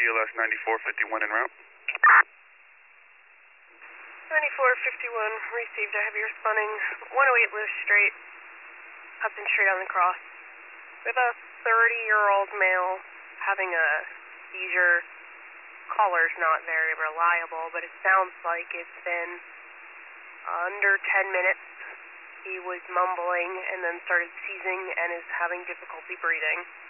ELS 9451 en route. 9451, received. I have your spunning 108 Lewis Straight, Hudson Street on the cross. We have a 30-year-old male having a seizure. Caller's not very reliable, but it sounds like it's been under 10 minutes. He was mumbling and then started seizing and is having difficulty breathing.